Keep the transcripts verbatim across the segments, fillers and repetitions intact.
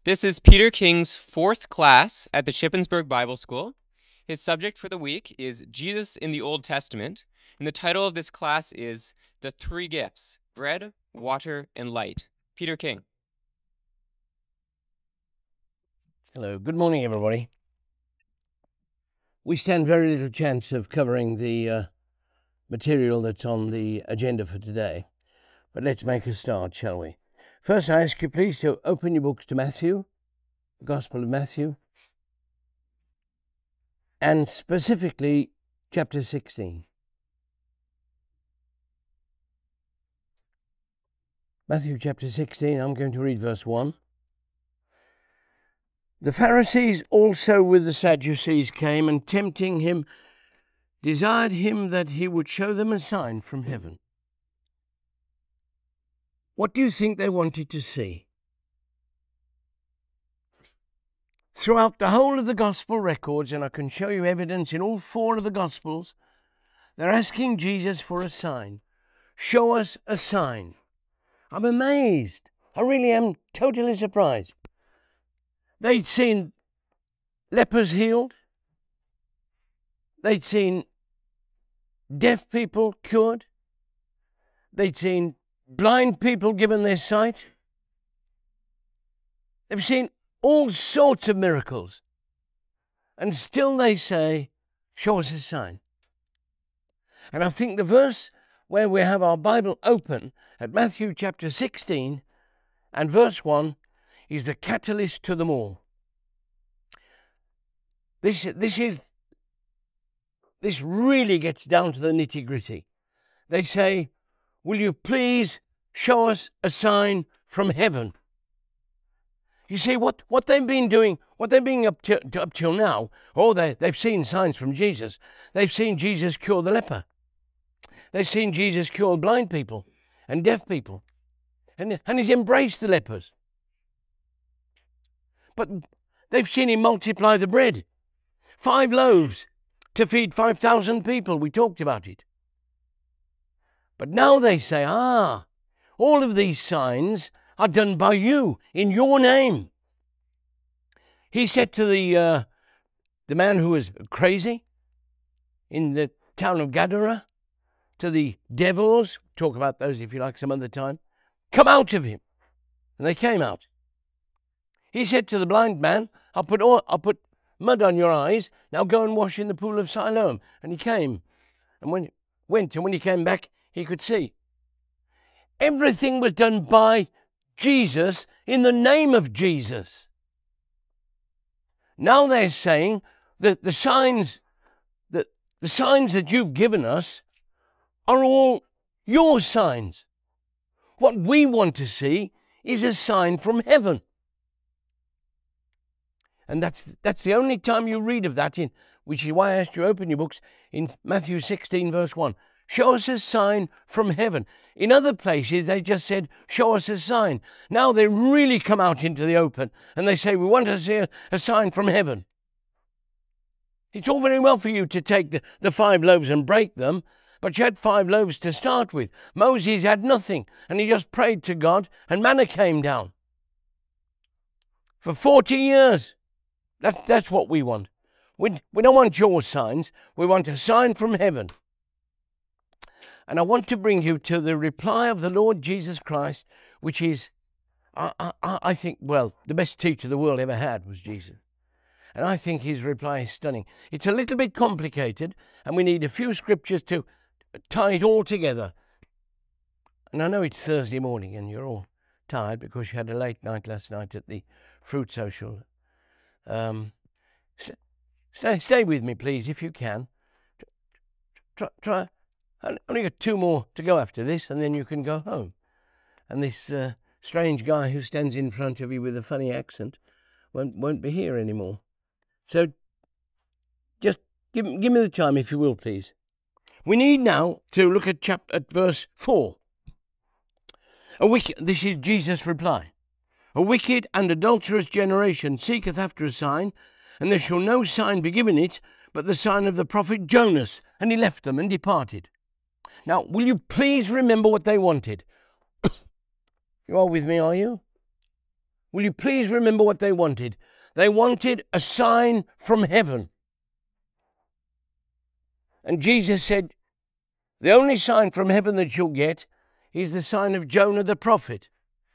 This is Peter King's fourth class at the Shippensburg Bible School. His subject for the week is Jesus in the Old Testament, and the title of this class is The Three Gifts: Bread, Water, and Light. Peter King. Hello, good morning, everybody. We stand very little chance of covering the uh, material that's on the agenda for today, but let's make a start, shall we? First, I ask you please to open your books to Matthew, the Gospel of Matthew, and specifically chapter sixteen. Matthew chapter sixteen, I'm going to read verse one. The Pharisees also with the Sadducees came, and tempting him, desired him that he would show them a sign from heaven. What do you think they wanted to see? Throughout the whole of the Gospel records, and I can show you evidence in all four of the Gospels, they're asking Jesus for a sign. Show us a sign. I'm amazed. I really am totally surprised. They'd seen lepers healed. They'd seen deaf people cured. They'd seen blind people given their sight. They've seen all sorts of miracles. And still they say, show us a sign. And I think the verse where we have our Bible open at Matthew chapter sixteen and verse one is the catalyst to them all. This, this is, this really gets down to the nitty-gritty. They say, will you please show us a sign from heaven? You see, what, what they've been doing, what they've been up, to, up till now, oh, they, they've seen signs from Jesus. They've seen Jesus cure the leper. They've seen Jesus cure blind people and deaf people. And, and he's embraced the lepers. But they've seen him multiply the bread. Five loaves to feed five thousand people. We talked about it. But now they say, ah, all of these signs are done by you in your name. He said to the uh, the man who was crazy in the town of Gadara, to the devils, talk about those if you like some other time, come out of him. And they came out. He said to the blind man, I'll put, oil, I'll put mud on your eyes, now go and wash in the pool of Siloam. And he came, and when went, and when he came back, he could see. Everything was done by Jesus in the name of Jesus. Now they're saying that the signs that the signs that you've given us are all your signs. What we want to see is a sign from heaven. And that's that's the only time you read of that, in which is why I asked you to open your books in Matthew sixteen, verse one. Show us a sign from heaven. In other places, they just said, show us a sign. Now they really come out into the open and they say, we want to see a, a sign from heaven. It's all very well for you to take the, the five loaves and break them, but you had five loaves to start with. Moses had nothing, and he just prayed to God, and manna came down. For forty years. That, that's what we want. We, we don't want your signs. We want a sign from heaven. And I want to bring you to the reply of the Lord Jesus Christ, which is, I, I, I think, well, the best teacher the world ever had was Jesus. And I think his reply is stunning. It's a little bit complicated, and we need a few scriptures to tie it all together. And I know it's Thursday morning, and you're all tired because you had a late night last night at the fruit social. Um, stay, stay with me, please, if you can. Try, try. I only got two more to go after this, and then you can go home. And this uh, strange guy who stands in front of you with a funny accent won't won't be here anymore. So, just give give me the time, if you will, please. We need now to look at chapter at verse four. A wicked. This is Jesus' reply. A wicked and adulterous generation seeketh after a sign, and there shall no sign be given it, but the sign of the prophet Jonas. And he left them and departed. Now, will you please remember what they wanted? You are with me, are you? Will you please remember what they wanted? They wanted a sign from heaven. And Jesus said, the only sign from heaven that you'll get is the sign of Jonah the prophet.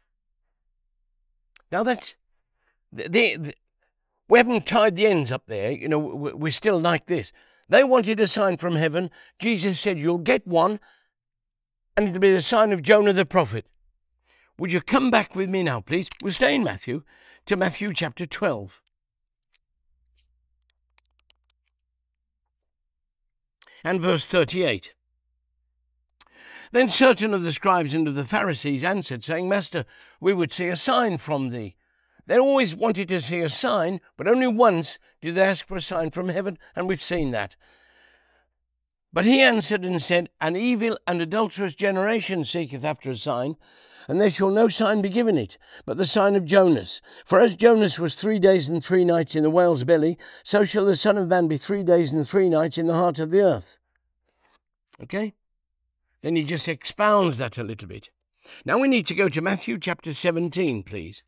Now that's, the, the, we haven't tied the ends up there. You know, we're still like this. They wanted a sign from heaven. Jesus said, you'll get one, and it'll be the sign of Jonah the prophet. Would you come back with me now, please? We'll stay in Matthew, to Matthew chapter twelve. And verse thirty-eight. Then certain of the scribes and of the Pharisees answered, saying, Master, we would see a sign from thee. They always wanted to see a sign, but only once did they ask for a sign from heaven, and we've seen that. But he answered and said, An evil and adulterous generation seeketh after a sign, and there shall no sign be given it, but the sign of Jonas. For as Jonas was three days and three nights in the whale's belly, so shall the Son of Man be three days and three nights in the heart of the earth. Okay? Then he just expounds that a little bit. Now we need to go to Matthew chapter seventeen, please.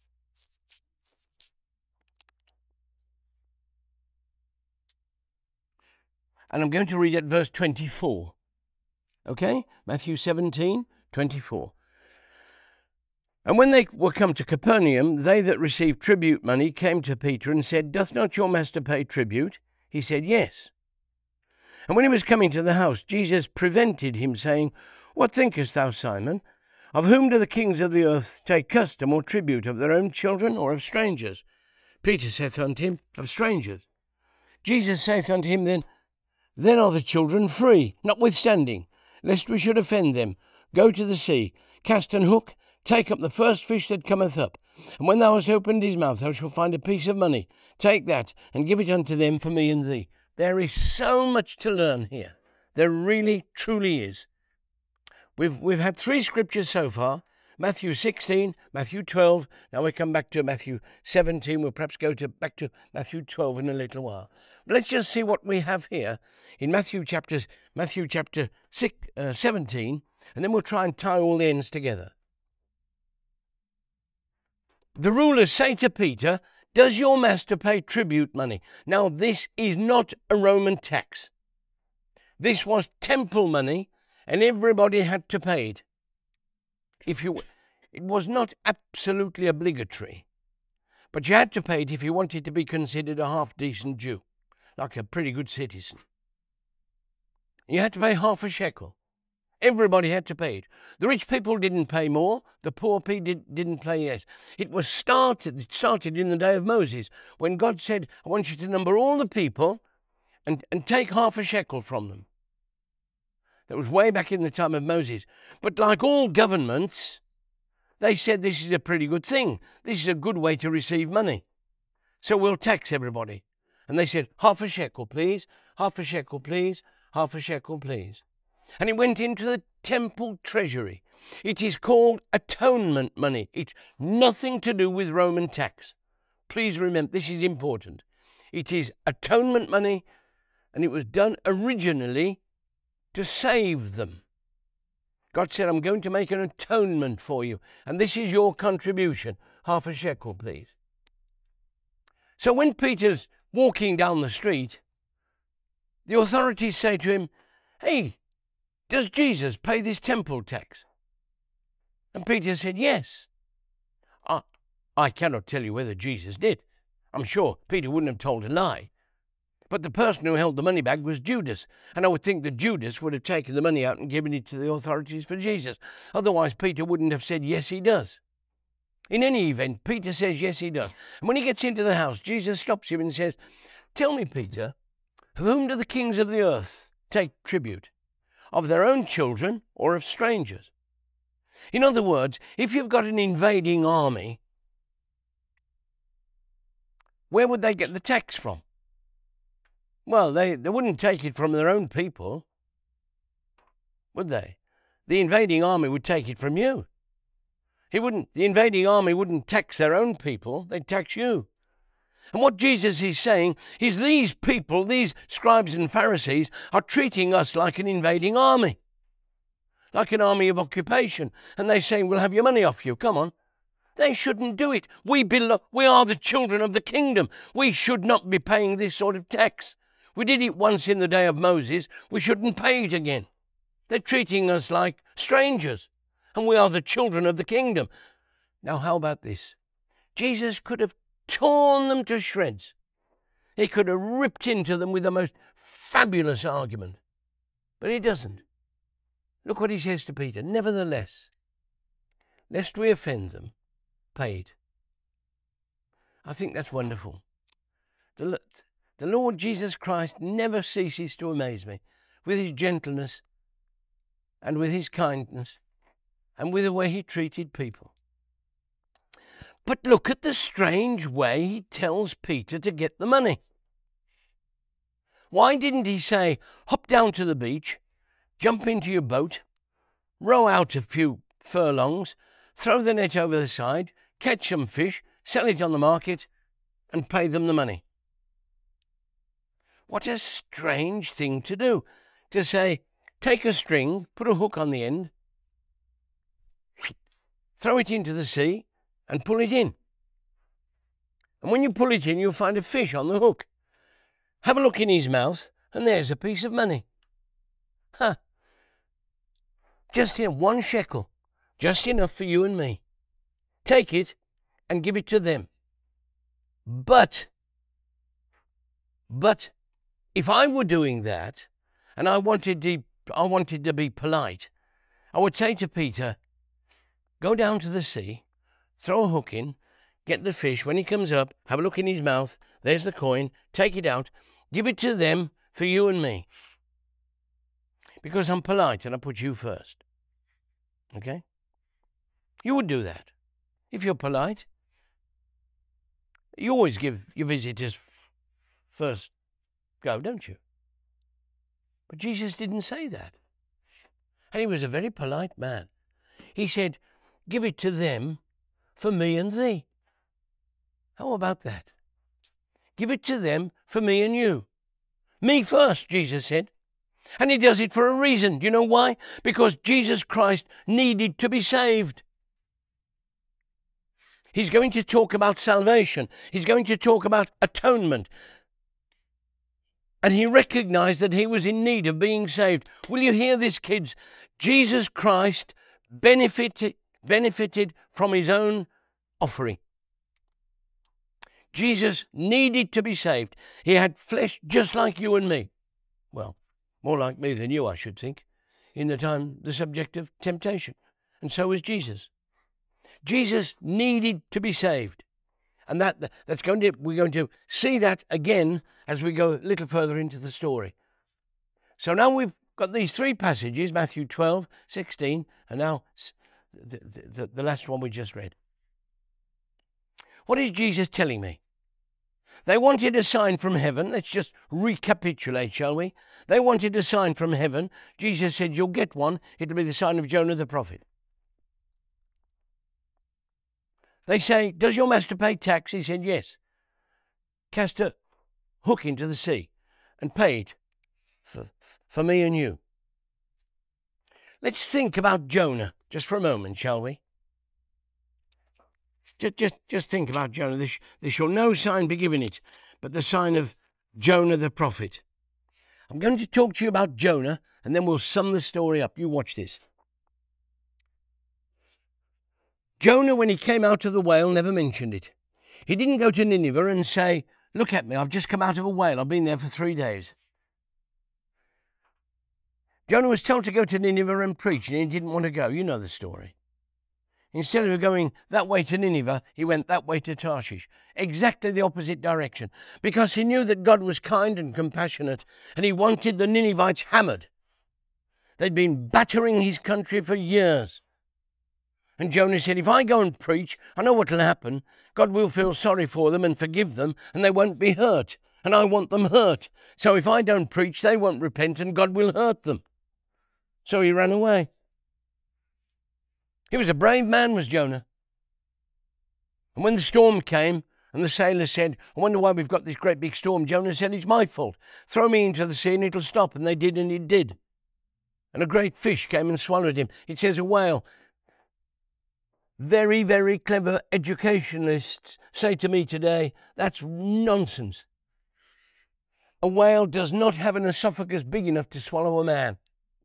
And I'm going to read at verse twenty-four. Okay? Matthew seventeen, twenty-four. And when they were come to Capernaum, they that received tribute money came to Peter and said, Doth not your master pay tribute? He said, Yes. And when he was coming to the house, Jesus prevented him, saying, What thinkest thou, Simon? Of whom do the kings of the earth take custom or tribute, of their own children or of strangers? Peter saith unto him, Of strangers. Jesus saith unto him then, Then are the children free, notwithstanding, lest we should offend them. Go to the sea, cast an hook, take up the first fish that cometh up. And when thou hast opened his mouth, thou shalt find a piece of money. Take that, and give it unto them for me and thee. There is so much to learn here. There really, truly is. We've, we've had three scriptures so far. Matthew sixteen, Matthew twelve. Now we come back to Matthew seventeen. We'll perhaps go to back to Matthew twelve in a little while. But let's just see what we have here in Matthew chapter, Matthew chapter six, uh, seventeen, and then we'll try and tie all the ends together. The rulers say to Peter, Does your master pay tribute money? Now this is not a Roman tax. This was temple money, and everybody had to pay it. If you, it was not absolutely obligatory, but you had to pay it if you wanted to be considered a half-decent Jew, like a pretty good citizen. You had to pay half a shekel. Everybody had to pay it. The rich people didn't pay more. The poor people did, didn't pay less. It was started, it started in the day of Moses, when God said, I want you to number all the people and, and take half a shekel from them. That was way back in the time of Moses. But like all governments, they said this is a pretty good thing. This is a good way to receive money. So we'll tax everybody. And they said, half a shekel, please. Half a shekel, please. Half a shekel, please. And it went into the temple treasury. It is called atonement money. It's nothing to do with Roman tax. Please remember, this is important. It is atonement money, and it was done originally to save them. God said, I'm going to make an atonement for you, and this is your contribution. Half a shekel, please. So when Peter's walking down the street, the authorities say to him, Hey, does Jesus pay this temple tax? And Peter said, Yes. I, I cannot tell you whether Jesus did. I'm sure Peter wouldn't have told a lie. But the person who held the money bag was Judas, and I would think that Judas would have taken the money out and given it to the authorities for Jesus. Otherwise, Peter wouldn't have said, Yes, he does. In any event, Peter says, Yes, he does. And when he gets into the house, Jesus stops him and says, Tell me, Peter, of whom do the kings of the earth take tribute? Of their own children or of strangers? In other words, if you've got an invading army, where would they get the tax from? Well, they, they wouldn't take it from their own people, would they? The invading army would take it from you. He wouldn't, the invading army wouldn't tax their own people, they'd tax you. And what Jesus is saying is these people, these scribes and Pharisees, are treating us like an invading army, like an army of occupation. And they're saying, we'll have your money off you, come on. They shouldn't do it. We belong, we are the children of the kingdom. We should not be paying this sort of tax. We did it once in the day of Moses. We shouldn't pay it again. They're treating us like strangers, and we are the children of the kingdom. Now, how about this? Jesus could have torn them to shreds. He could have ripped into them with the most fabulous argument. But he doesn't. Look what he says to Peter. Nevertheless, lest we offend them, pay it. I think that's wonderful. The, the Lord Jesus Christ never ceases to amaze me with his gentleness and with his kindness and with the way he treated people. But look at the strange way he tells Peter to get the money. Why didn't he say, hop down to the beach, jump into your boat, row out a few furlongs, throw the net over the side, catch some fish, sell it on the market, and pay them the money? What a strange thing to do, to say, take a string, put a hook on the end, throw it into the sea, and pull it in. And when you pull it in, you'll find a fish on the hook. Have a look in his mouth, and there's a piece of money. Ha! Just here, one shekel, just enough for you and me. Take it and give it to them. But, but, if I were doing that, and I wanted to, I wanted to be polite, I would say to Peter, go down to the sea, throw a hook in, get the fish. When he comes up, have a look in his mouth. There's the coin. Take it out. Give it to them for you and me. Because I'm polite and I put you first. Okay? You would do that. If you're polite, you always give your visitors first go, don't you? But Jesus didn't say that. And he was a very polite man. He said, give it to them for me and thee. How about that? Give it to them for me and you. Me first, Jesus said. And he does it for a reason. Do you know why? Because Jesus Christ needed to be saved. He's going to talk about salvation. He's going to talk about atonement. And he recognized that he was in need of being saved. Will you hear this, kids? Jesus Christ benefited, benefited from his own offering. Jesus needed to be saved. He had flesh just like you and me. Well, more like me than you, I should think, in the time, the subject of temptation. And so was Jesus. Jesus needed to be saved. And that that's going to, we're going to see that again as we go a little further into the story. So now we've got these three passages, Matthew twelve, sixteen, and now the, the, the last one we just read. What is Jesus telling me? They wanted a sign from heaven. Let's just recapitulate, shall we? They wanted a sign from heaven. Jesus said, you'll get one. It'll be the sign of Jonah the prophet. They say, does your master pay tax? He said, yes. Cast a hook into the sea and pay it for, for me and you. Let's think about Jonah just for a moment, shall we? Just, just, just think about Jonah. There, sh- there shall no sign be given it, but the sign of Jonah the prophet. I'm going to talk to you about Jonah, and then we'll sum the story up. You watch this. Jonah, when he came out of the whale, never mentioned it. He didn't go to Nineveh and say, look at me, I've just come out of a whale. I've been there for three days. Jonah was told to go to Nineveh and preach, and he didn't want to go. You know the story. Instead of going that way to Nineveh, he went that way to Tarshish. Exactly the opposite direction. Because he knew that God was kind and compassionate, and he wanted the Ninevites hammered. They'd been battering his country for years. And Jonah said, if I go and preach, I know what will happen. God will feel sorry for them and forgive them, and they won't be hurt. And I want them hurt. So if I don't preach, they won't repent, and God will hurt them. So he ran away. He was a brave man, was Jonah. And when the storm came, and the sailors said, I wonder why we've got this great big storm, Jonah said, it's my fault. Throw me into the sea and it'll stop. And they did, and it did. And a great fish came and swallowed him. It says a whale very, very clever educationalists say to me today, that's nonsense. A whale does not have an esophagus big enough to swallow a man.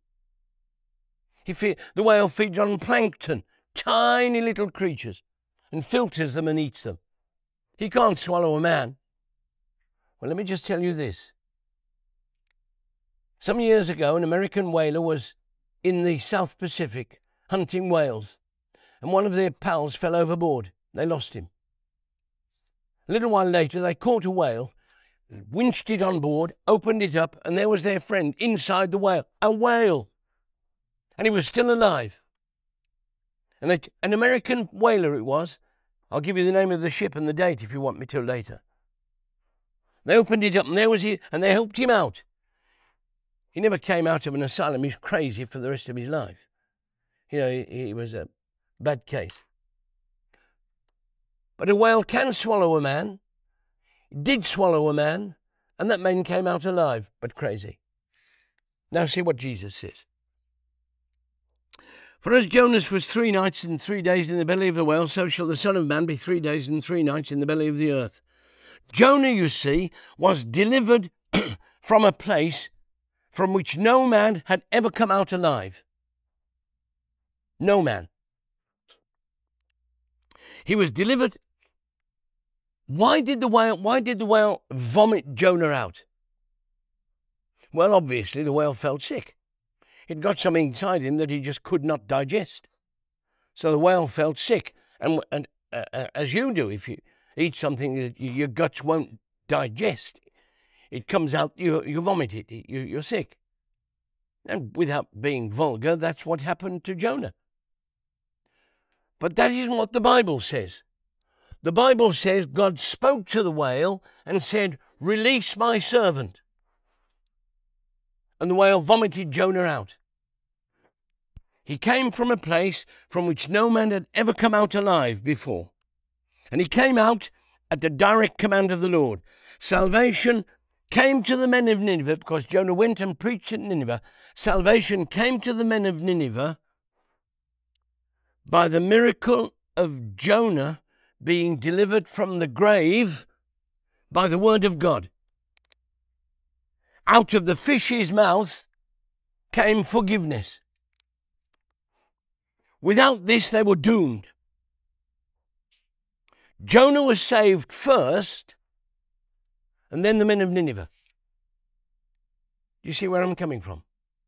He fe- the whale feeds on plankton, tiny little creatures, and filters them and eats them. He can't swallow a man. Well, let me just tell you this. Some years ago, an American whaler was in the South Pacific hunting whales, and one of their pals fell overboard. They lost him. A little while later, they caught a whale, winched it on board, opened it up, and there was their friend inside the whale, a whale. And he was still alive. And they, an American whaler it was. I'll give you the name of the ship and the date if you want me to later. They opened it up, and there was he, and they helped him out. He never came out of an asylum. He was crazy for the rest of his life. You know, he, he was a bad case. But a whale can swallow a man. It did swallow a man, and that man came out alive, but crazy. Now see what Jesus says. For as Jonas was three nights and three days in the belly of the whale, so shall the Son of Man be three days and three nights in the belly of the earth. Jonah, you see, was delivered from a place from which no man had ever come out alive. No man. He was delivered. Why did the whale, why did the whale vomit Jonah out? Well, obviously the whale felt sick. He'd got something inside him that he just could not digest. So the whale felt sick. And, and uh, uh, as you do, if you eat something that your guts won't digest, it comes out, you, you vomit it, you, you're sick. And without being vulgar, that's what happened to Jonah. But that isn't what the Bible says. The Bible says God spoke to the whale and said, release my servant. And the whale vomited Jonah out. He came from a place from which no man had ever come out alive before. And he came out at the direct command of the Lord. Salvation came to the men of Nineveh because Jonah went and preached at Nineveh. Salvation came to the men of Nineveh by the miracle of Jonah being delivered from the grave by the word of God. Out of the fish's mouth came forgiveness. Without this, they were doomed. Jonah was saved first, and then the men of Nineveh. Do you see where I'm coming from?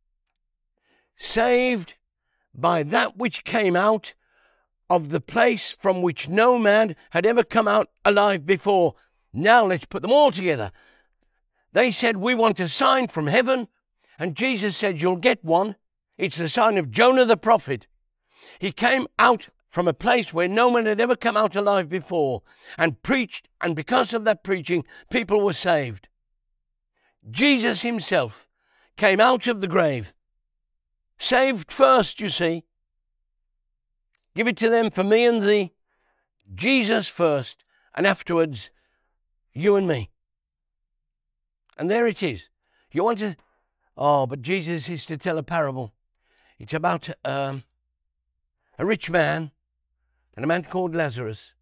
Saved by that which came out of the place from which no man had ever come out alive before. Now let's put them all together. They said, we want a sign from heaven, and Jesus said, you'll get one. It's the sign of Jonah the prophet. He came out from a place where no one had ever come out alive before and preached, and because of that preaching, people were saved. Jesus himself came out of the grave. Saved first, you see. Give it to them for me and thee. Jesus first, and afterwards, you and me. And there it is. You want to... Oh, but Jesus is to tell a parable. It's about um, a rich man and a man called Lazarus.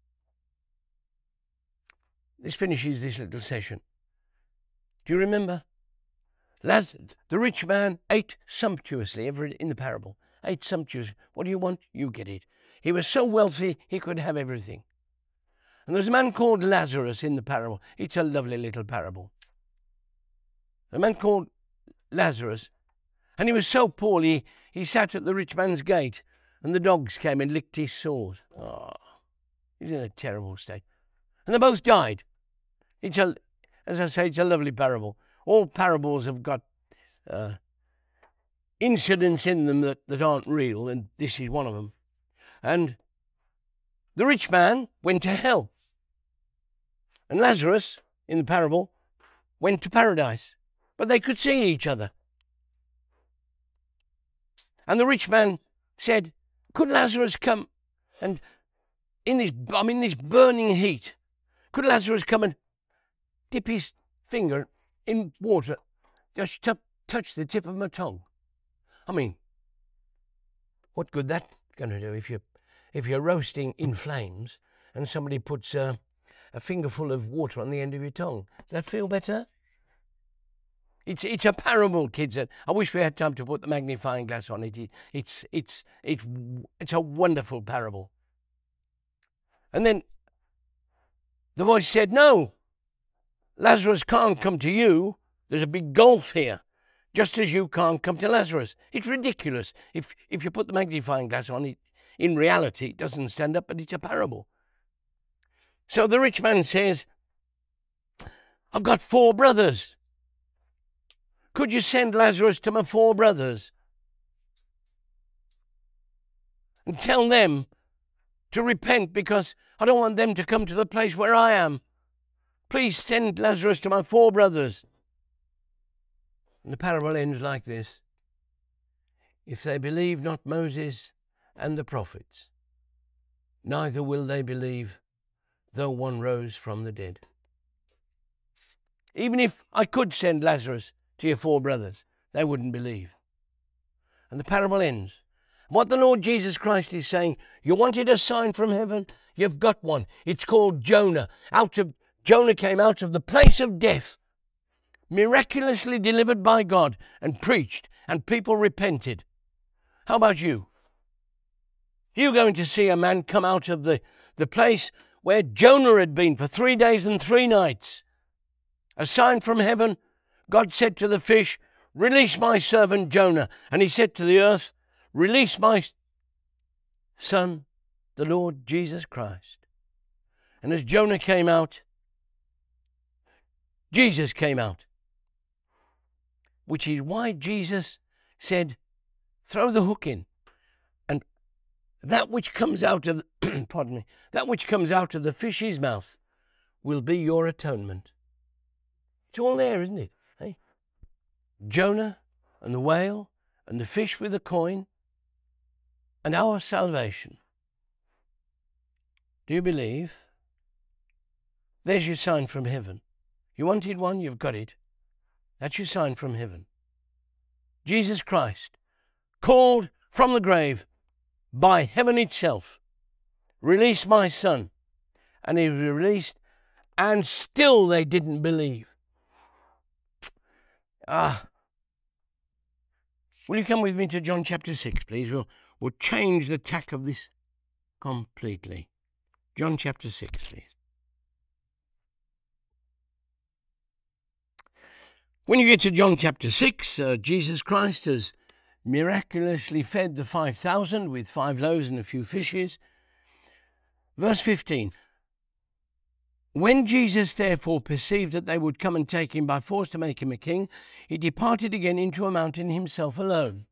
This finishes this little session. Do you remember? Laz- the rich man ate sumptuously, ever in the parable. Ate sumptuously. What do you want? You get it. He was so wealthy, he could have everything. And there's a man called Lazarus in the parable. It's a lovely little parable. A man called Lazarus, and he was so poor, he, he sat at the rich man's gate, and the dogs came and licked his sores. Oh, he's in a terrible state. And they both died. It's a, as I say, it's a lovely parable. All parables have got uh, incidents in them that, that aren't real, and this is one of them. And the rich man went to hell. And Lazarus, in the parable, went to paradise. But they could see each other. And the rich man said, could Lazarus come and, in this, I'm in this burning heat, could Lazarus come and dip his finger in water, just t- touch the tip of my tongue? I mean, what good that going to do if you if you're roasting in flames and somebody puts a, a fingerful of water on the end of your tongue. Does that feel better? It's it's a parable, kids. I wish we had time to put the magnifying glass on it. It's it's it's it's a wonderful parable. And then the voice said, "No, Lazarus can't come to you. There's a big gulf here, just as you can't come to Lazarus." It's ridiculous. If if you put the magnifying glass on it, in reality, it doesn't stand up, but it's a parable. So the rich man says, "I've got four brothers. Could you send Lazarus to my four brothers and tell them to repent, because I don't want them to come to the place where I am. Please send Lazarus to my four brothers." And the parable ends like this: "If they believe not Moses and the prophets, neither will they believe, though one rose from the dead." Even if I could send Lazarus to your four brothers, they wouldn't believe. And the parable ends. What the Lord Jesus Christ is saying, you wanted a sign from heaven? You've got one. It's called Jonah. Out of Jonah came out of the place of death, miraculously delivered by God, and preached, and people repented. How about you? You're going to see a man come out of the, the place where Jonah had been for three days and three nights. A sign from heaven. God said to the fish, "Release my servant Jonah." And he said to the earth, "Release my son, the Lord Jesus Christ." And as Jonah came out, Jesus came out. Which is why Jesus said, "Throw the hook in, and that which comes out of pardon me, that which comes out of the fish's mouth will be your atonement." It's all there, isn't it? Hey? Jonah and the whale and the fish with the coin and our salvation. Do you believe? There's your sign from heaven. You wanted one, you've got it. That's your sign from heaven. Jesus Christ, called from the grave by heaven itself, "Release my son." And he was released, and still they didn't believe. Ah. Will you come with me to John chapter six, please? We'll, we'll change the tack of this completely. John chapter six, please. When you get to John chapter six, uh, Jesus Christ has miraculously fed the five thousand with five loaves and a few fishes. Verse fifteen. "When Jesus therefore perceived that they would come and take him by force to make him a king, he departed again into a mountain himself alone."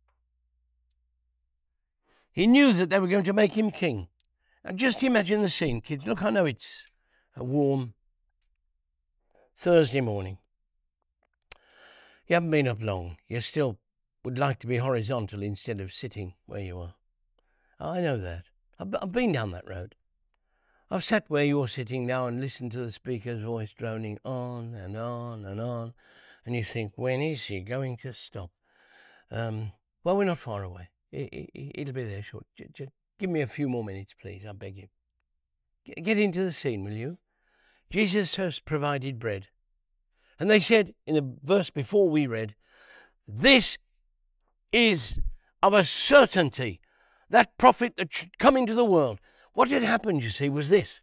He knew that they were going to make him king. And just imagine the scene, kids. Look, I know it's a warm Thursday morning. You haven't been up long. You still would like to be horizontal instead of sitting where you are. I know that. I've, I've been down that road. I've sat where you're sitting now and listened to the speaker's voice droning on and on and on, and you think, when is he going to stop? Um, well, we're not far away. It, it, it'll be there short. J- j- give me a few more minutes, please, I beg you. G- get into the scene, will you? Jesus has provided bread. And they said, in the verse before we read, "This is of a certainty that prophet that should come into the world." What had happened, you see, was this.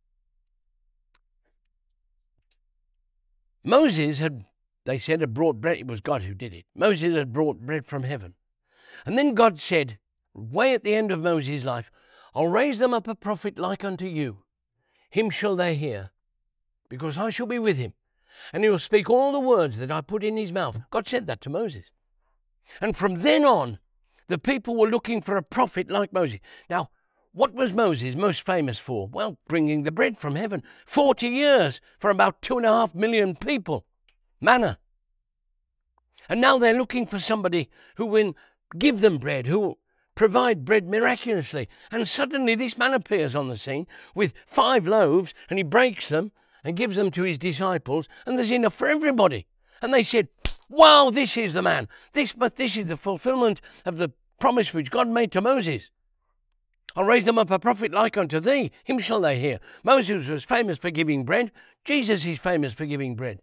Moses had, they said, had brought bread. It was God who did it. Moses had brought bread from heaven. And then God said, way at the end of Moses' life, "I'll raise them up a prophet like unto you. Him shall they hear, because I shall be with him. And he will speak all the words that I put in his mouth." God said that to Moses. And from then on, the people were looking for a prophet like Moses. Now, what was Moses most famous for? Well, bringing the bread from heaven. Forty years for about two and a half million people. Manna. And now they're looking for somebody who will give them bread, who will provide bread miraculously. And suddenly this man appears on the scene with five loaves, and he breaks them and gives them to his disciples, and there's enough for everybody. And they said, "Wow, this is the man. This, but this is the fulfillment of the promise which God made to Moses." I'll raise them up a prophet like unto thee. Him shall they hear. Moses was famous for giving bread. Jesus is famous for giving bread.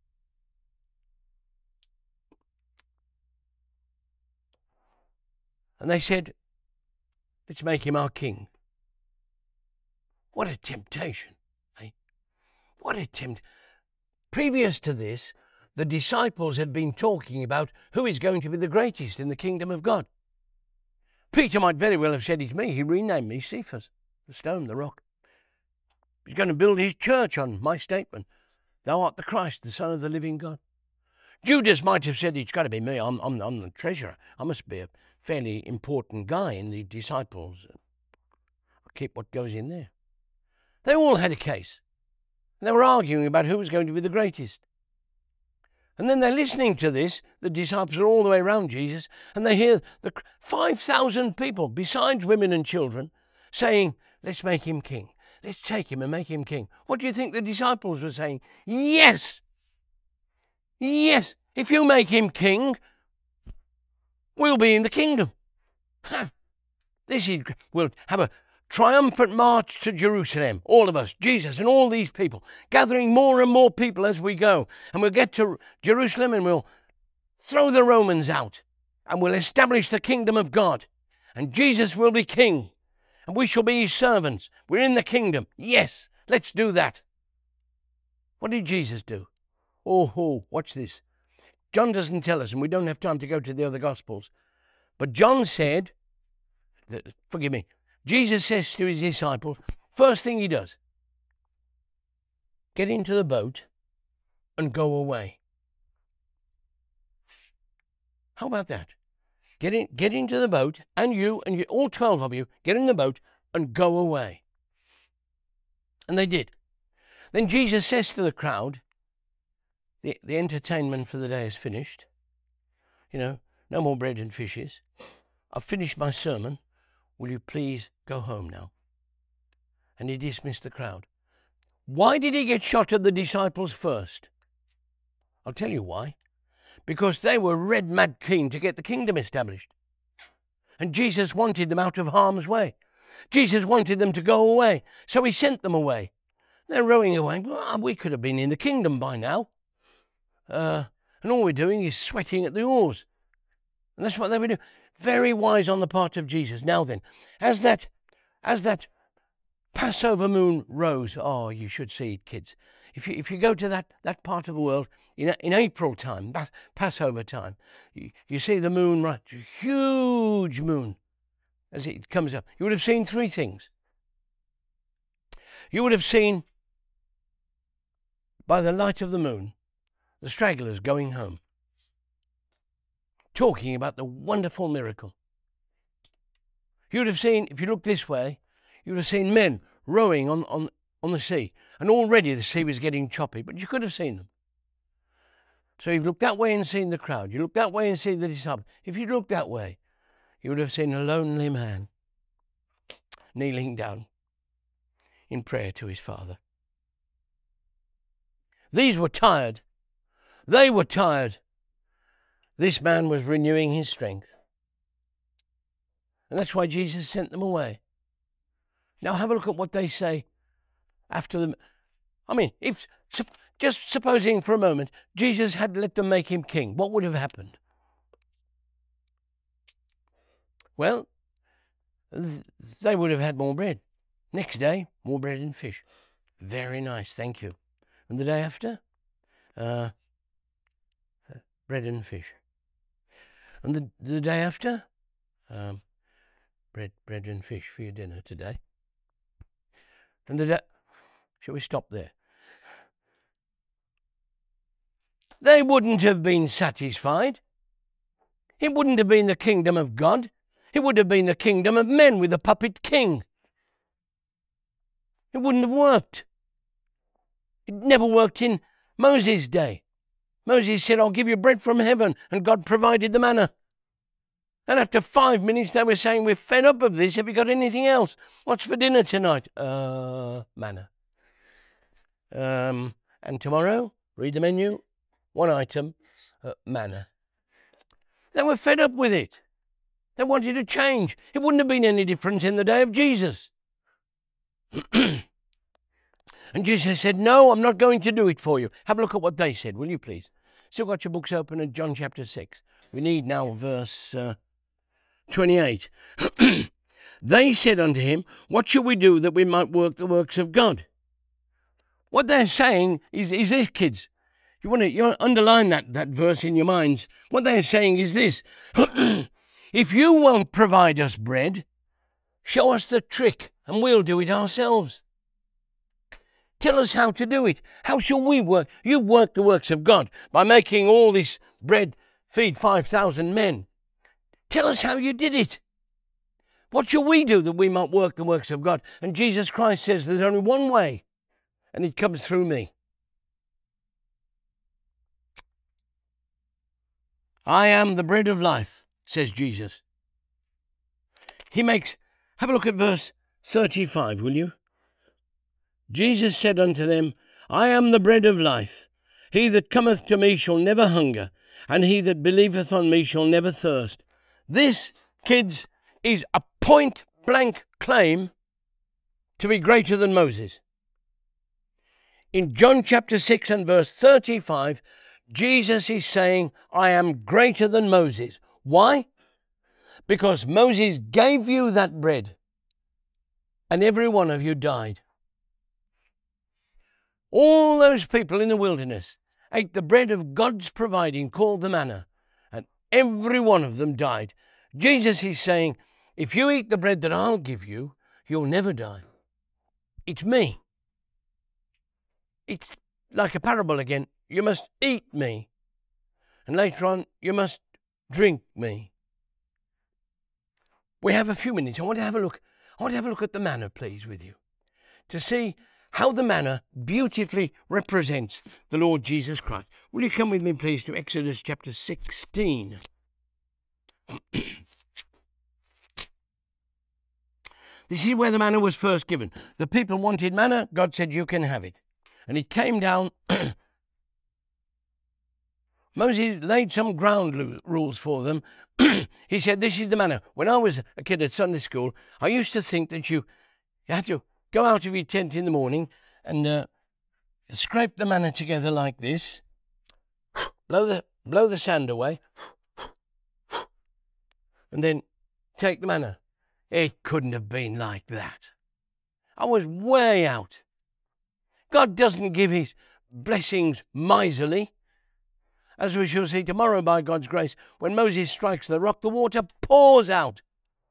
And they said, let's make him our king. What a temptation. Eh? What a tempt. Previous to this, the disciples had been talking about who is going to be the greatest in the kingdom of God. Peter might very well have said, it's me. He renamed me Cephas, the stone, the rock. He's going to build his church on my statement. Thou art the Christ, the Son of the living God. Judas might have said, it's got to be me. I'm, I'm, I'm the treasurer. I must be a fairly important guy in the disciples. I'll keep what goes in there. They all had a case. They were arguing about who was going to be the greatest. And then they're listening to this. The disciples are all the way around Jesus, and they hear the five thousand people, besides women and children, saying, let's make him king. Let's take him and make him king. What do you think the disciples were saying? Yes! Yes! If you make him king, we'll be in the kingdom. Ha! This is, we'll have a triumphant march to Jerusalem, all of us, Jesus and all these people, gathering more and more people as we go. And we'll get to Jerusalem and we'll throw the Romans out and we'll establish the kingdom of God. And Jesus will be king and we shall be his servants. We're in the kingdom. Yes, let's do that. What did Jesus do? Oh, oh, watch this. John doesn't tell us, and we don't have time to go to the other Gospels. But John said, forgive me, Jesus says to his disciples, first thing he does, get into the boat and go away. How about that? Get in, get into the boat, and you, and you, all twelve of you, get in the boat and go away. And they did. Then Jesus says to the crowd, the, the entertainment for the day is finished. You know, no more bread and fishes. I've finished my sermon. Will you please go home now? And he dismissed the crowd. Why did he get shot at the disciples first? I'll tell you why. Because they were red mad keen to get the kingdom established. And Jesus wanted them out of harm's way. Jesus wanted them to go away. So he sent them away. They're rowing away. Well, we could have been in the kingdom by now. Uh, and all we're doing is sweating at the oars. And that's what they were doing. Very wise on the part of Jesus. Now then, as that, as that Passover moon rose, oh, you should see it, kids. If you if you go to that, that part of the world in in April time, Passover time, you, you see the moon, right, huge moon, as it comes up. You would have seen three things. You would have seen, by the light of the moon, the stragglers going home, talking about the wonderful miracle. You would have seen, if you look this way, you would have seen men rowing on, on, on the sea. And already the sea was getting choppy, but you could have seen them. So you've looked that way and seen the crowd. You look that way and seen the disciples. If you looked that way, you would have seen a lonely man kneeling down in prayer to his Father. These were tired. They were tired. This man was renewing his strength. And that's why Jesus sent them away. Now have a look at what they say after them. I mean, if just supposing for a moment Jesus had let them make him king, what would have happened? Well, th- they would have had more bread. Next day, more bread and fish. Very nice, thank you. And the day after, uh, bread and fish. And the the day after, um, bread bread and fish for your dinner today. And the day, shall we stop there? They wouldn't have been satisfied. It wouldn't have been the kingdom of God. It would have been the kingdom of men with a puppet king. It wouldn't have worked. It never worked in Moses' day. Moses said, I'll give you bread from heaven, and God provided the manna. And after five minutes they were saying, we're fed up of this, have you got anything else? What's for dinner tonight? Uh, manna. Um, and tomorrow, read the menu, one item, uh, manna. They were fed up with it. They wanted a change. It wouldn't have been any different in the day of Jesus. And Jesus said, no, I'm not going to do it for you. Have a look at what they said, will you please? Still got your books open at John chapter six. We need now verse uh, twenty-eight. They said unto him, what shall we do that we might work the works of God? What they're saying is, is this, kids. You want to you want to underline that, that verse in your minds. What they're saying is this. If you won't provide us bread, show us the trick and we'll do it ourselves. Tell us how to do it. How shall we work? You work the works of God by making all this bread feed five thousand men. Tell us how you did it. What shall we do that we might work the works of God? And Jesus Christ says there's only one way, and it comes through me. I am the bread of life, says Jesus. He makes, have a look at verse thirty-five, will you? Jesus said unto them, I am the bread of life. He that cometh to me shall never hunger, and he that believeth on me shall never thirst. This, kids, is a point-blank claim to be greater than Moses. In John chapter six and verse thirty-five, Jesus is saying, I am greater than Moses. Why? Because Moses gave you that bread, and every one of you died. All those people in the wilderness ate the bread of God's providing called the manna, and every one of them died. Jesus is saying, if you eat the bread that I'll give you, you'll never die. It's me. It's like a parable again. You must eat me. And later on, you must drink me. We have a few minutes. I want to have a look. I want to have a look at the manna, please, with you, to see how the manna beautifully represents the Lord Jesus Christ. Will you come with me, please, to Exodus chapter sixteen? This is where the manna was first given. The people wanted manna. God said, you can have it. And it came down. Moses laid some ground rules for them. He said, this is the manna. When I was a kid at Sunday school, I used to think that you, you had to go out of your tent in the morning and uh, scrape the manna together like this, blow the, blow the sand away, and then take the manna. It couldn't have been like that. I was way out. God doesn't give his blessings miserly. As we shall see tomorrow by God's grace, when Moses strikes the rock, the water pours out.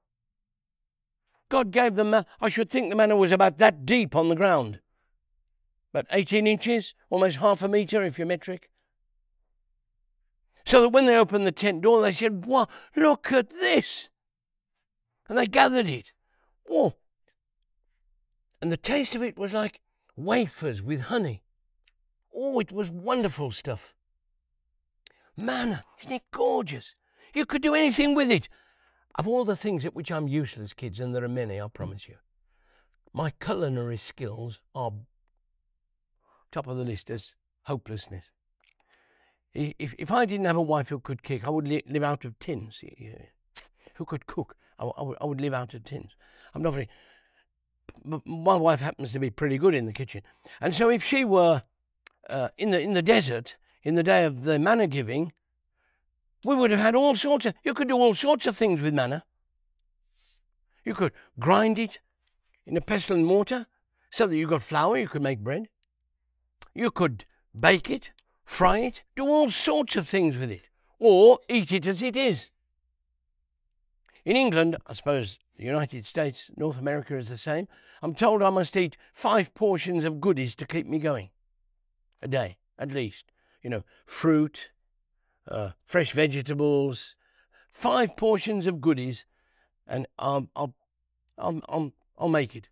God gave them, I should think the manna was about that deep on the ground. About eighteen inches, almost half a metre if you're metric. So that when they opened the tent door, they said, wow, look at this. And they gathered it. Whoa. And the taste of it was like wafers with honey. Oh, it was wonderful stuff. Manna, isn't it gorgeous? You could do anything with it. Of all the things at which I'm useless, kids, and there are many, I promise you, my culinary skills are top of the list as hopelessness. If, if I didn't have a wife who could kick, I would li- live out of tins. Who could cook, I, I, would, I would live out of tins. I'm not very... My wife happens to be pretty good in the kitchen. And so if she were uh, in the in the desert, in the day of the manna giving, we would have had all sorts of... You could do all sorts of things with manna. You could grind it in a pestle and mortar so that you got flour, you could make bread. You could bake it, fry it, do all sorts of things with it, or eat it as it is. In England, I suppose the United States, North America is the same, I'm told I must eat five portions of goodies to keep me going a day, at least. You know, fruit, uh, fresh vegetables, five portions of goodies, and I'll, I'll, I'll, I'll, I'll make it.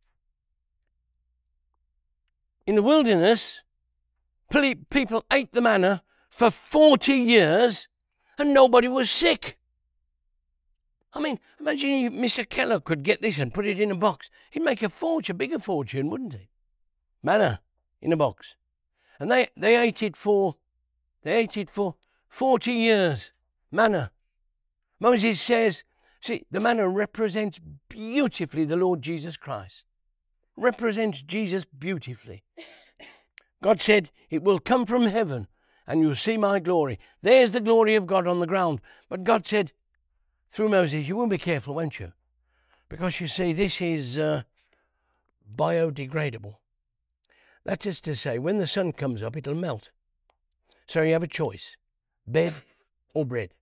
In the wilderness, people ate the manna for forty years and nobody was sick. I mean, imagine Mister Keller could get this and put it in a box. He'd make a fortune, a bigger fortune, wouldn't he? Manna in a box. And they, they ate it for, they ate it for forty years. Manna. Moses says, See, the manna represents beautifully the Lord Jesus Christ. Represents Jesus beautifully. God said, it will come from heaven and you'll see my glory. There's the glory of God on the ground. But God said, through Moses, you will be careful, won't you? Because you see, this is uh, biodegradable. That is to say, when the sun comes up, it'll melt. So you have a choice, bed or bread.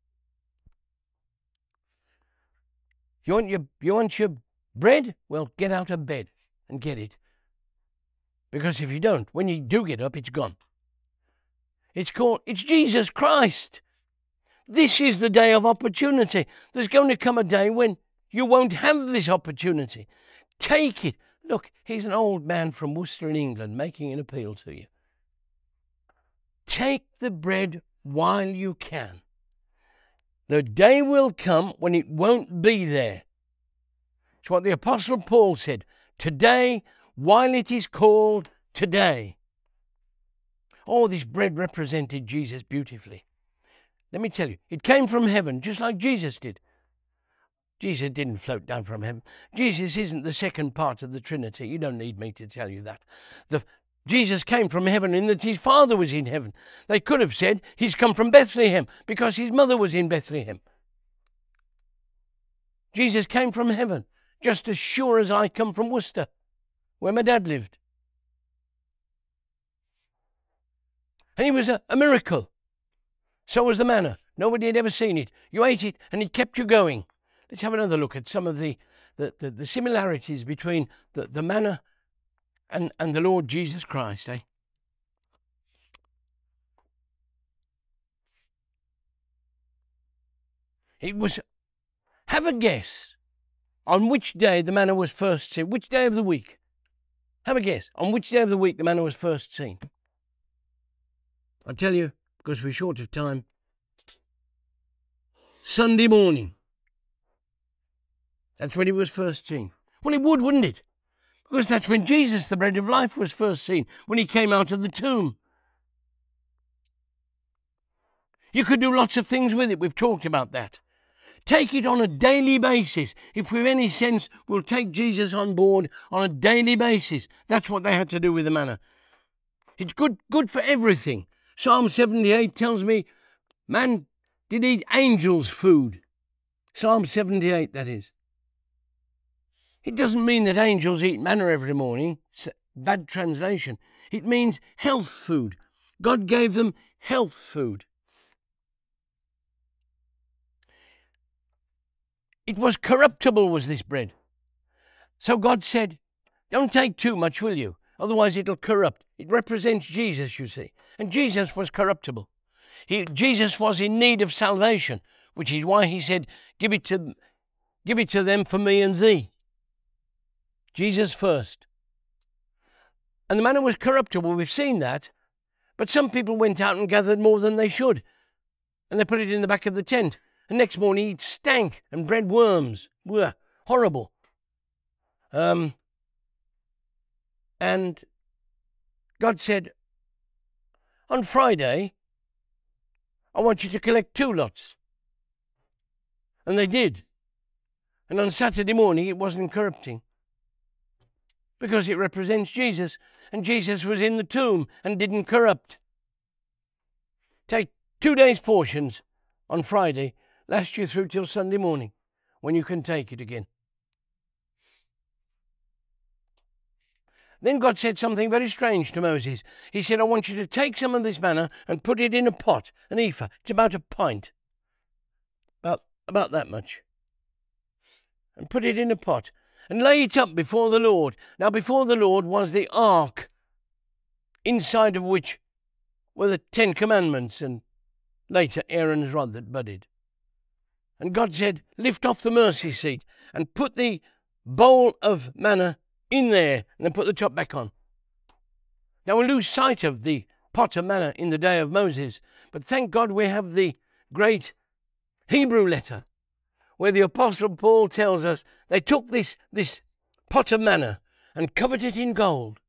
You want your, you want your bread? Well, get out of bed and get it. Because if you don't, when you do get up, it's gone. It's called, it's Jesus Christ. This is the day of opportunity. There's going to come a day when you won't have this opportunity. Take it. Look, here's an old man from Worcester in England making an appeal to you. Take the bread while you can. The day will come when it won't be there. It's what the Apostle Paul said. Today, while it is called today. Oh, this bread represented Jesus beautifully. Let me tell you, it came from heaven, just like Jesus did. Jesus didn't float down from heaven. Jesus isn't the second part of the Trinity. You don't need me to tell you that. The, Jesus came from heaven in that his Father was in heaven. They could have said he's come from Bethlehem because his mother was in Bethlehem. Jesus came from heaven, just as sure as I come from Worcester, where my dad lived. And it was a, a miracle. So was the manna. Nobody had ever seen it. You ate it and it kept you going. Let's have another look at some of the, the, the, the similarities between the, the manna and, and the Lord Jesus Christ. Eh? It was, have a guess on which day the manna was first seen. Which day of the week? Have a guess on which day of the week the manna was first seen. I'll tell you, because we're short of time. Sunday morning. That's when it was first seen. Well, it would, wouldn't it? Because that's when Jesus, the bread of life, was first seen, when he came out of the tomb. You could do lots of things with it. We've talked about that. Take it on a daily basis. If we've any sense, we'll take Jesus on board on a daily basis. That's what they had to do with the manna. It's good, good for everything. Psalm seventy-eight tells me, man did eat angels' food. Psalm seventy-eight, that is. It doesn't mean that angels eat manna every morning. It's a bad translation. It means health food. God gave them health food. It was corruptible, was this bread. So God said, don't take too much, will you? Otherwise it'll corrupt. It represents Jesus, you see. And Jesus was corruptible. He, Jesus was in need of salvation, which is why he said, give it to, give it to them for me and thee. Jesus first. And the manna was corruptible, we've seen that. But some people went out and gathered more than they should. And they put it in the back of the tent. And next morning it stank and bred worms. Were horrible. Um, and God said, on Friday, I want you to collect two lots. And they did. And on Saturday morning it wasn't corrupting. Because it represents Jesus. And Jesus was in the tomb and didn't corrupt. Take two days' portions on Friday, last you through till Sunday morning, when you can take it again. Then God said something very strange to Moses. He said, I want you to take some of this manna and put it in a pot, an ephah. It's about a pint. About, about that much. And put it in a pot. And lay it up before the Lord. Now before the Lord was the ark, inside of which were the Ten Commandments and later Aaron's rod that budded. And God said, lift off the mercy seat and put the bowl of manna in there, and then put the top back on. Now we lose sight of the pot of manna in the day of Moses, but thank God we have the great Hebrew letter, where the Apostle Paul tells us they took this, this pot of manna and covered it in gold.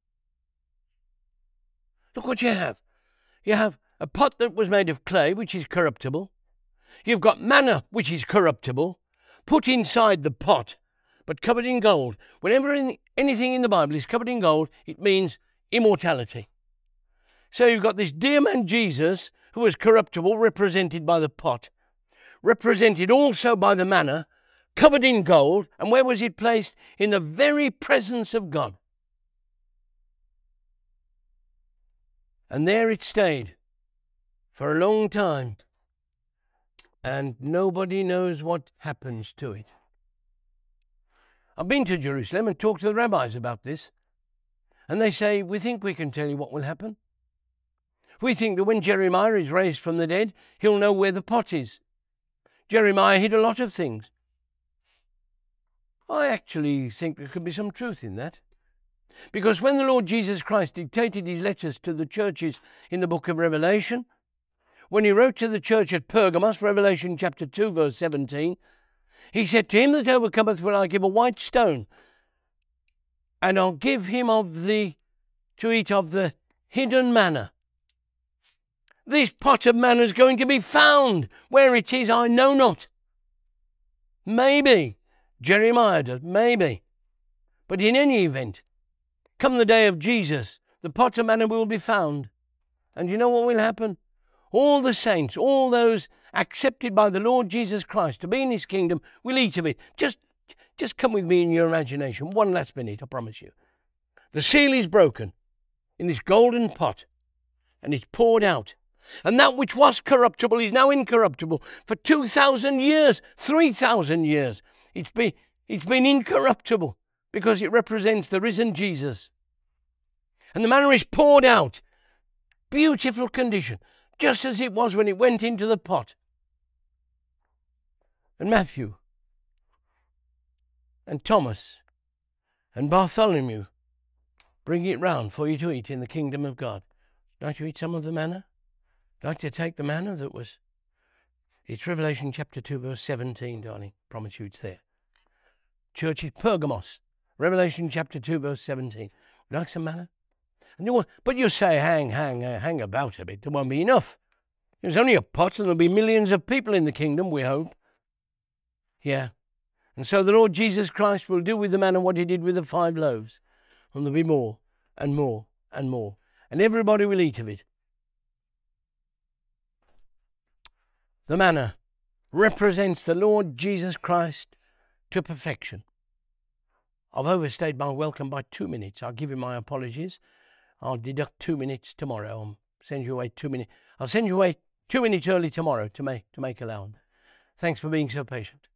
Look what you have. You have a pot that was made of clay, which is corruptible. You've got manna, which is corruptible. put inside the pot, but covered in gold. Whenever anything in the Bible is covered in gold, it means immortality. So you've got this dear man Jesus, who was corruptible, represented by the pot, represented also by the manna, covered in gold. And where was it placed? In the very presence of God. And there it stayed for a long time. And nobody knows what happens to it. I've been to Jerusalem and talked to the rabbis about this. And they say, we think we can tell you what will happen. We think that when Jeremiah is raised from the dead, he'll know where the pot is. Jeremiah hid a lot of things. I actually think there could be some truth in that. Because when the Lord Jesus Christ dictated his letters to the churches in the book of Revelation, when he wrote to the church at Pergamos, Revelation chapter two, verse seventeen, he said, to him that overcometh will I give a white stone, and I'll give him of the, to eat of the hidden manna. This pot of manna is going to be found. Where it is, I know not. Maybe Jeremiah does, maybe. But in any event, come the day of Jesus, the pot of manna will be found. And you know what will happen? All the saints, all those accepted by the Lord Jesus Christ to be in his kingdom, will eat of it. Just, just come with me in your imagination. One last minute, I promise you. The seal is broken in this golden pot, and it's poured out. And that which was corruptible is now incorruptible. For two thousand years, three thousand years, it's been, it's been incorruptible because it represents the risen Jesus. And the manna is poured out. Beautiful condition, just as it was when it went into the pot. And Matthew and Thomas and Bartholomew bring it round for you to eat in the kingdom of God. Like to eat some of the manna? Like to take the manna that was... It's Revelation chapter two, verse seventeen, darling. Promise you it's there. Church is Pergamos. Revelation chapter two, verse seventeen. Like some manna? And you want, but you say, hang, hang, uh, hang about a bit. There won't be enough. There's only a pot and there'll be millions of people in the kingdom, we hope. Yeah. And so the Lord Jesus Christ will do with the manna what he did with the five loaves. And there'll be more and more and more. And everybody will eat of it. The manna represents the Lord Jesus Christ to perfection. I've overstayed my welcome by two minutes. I'll give you my apologies. I'll deduct two minutes tomorrow. I'll send you away two minutes. I'll send you away two minutes early tomorrow to make to make allowance. Thanks for being so patient.